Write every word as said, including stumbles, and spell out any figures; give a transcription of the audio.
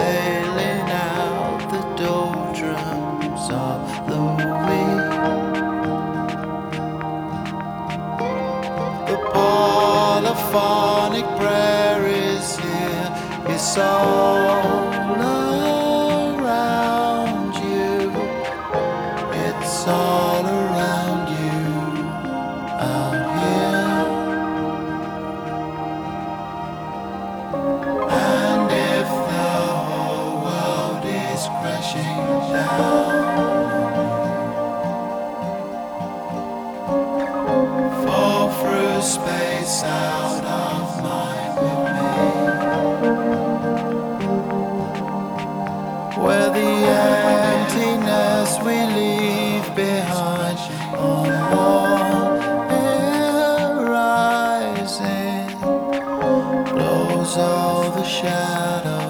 sailing out the doldrums of the week. The polyphonic prayer is here, it's all around you, it's all around you out here. And if the whole world is crashing down, fall through space out of mind with me, where the emptiness we leave behind on warm air rising blows all the shadows